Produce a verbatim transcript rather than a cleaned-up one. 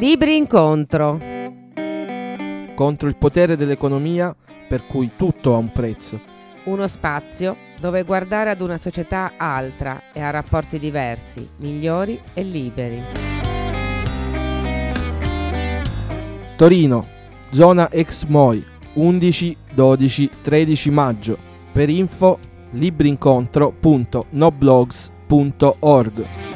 Libri incontro. Contro il potere dell'economia per cui tutto ha un prezzo. Uno spazio dove guardare ad una società altra e a rapporti diversi, migliori e liberi. Torino, zona ex M O I, undici, dodici, tredici maggio. Per info libriincontro punto noblogs punto org.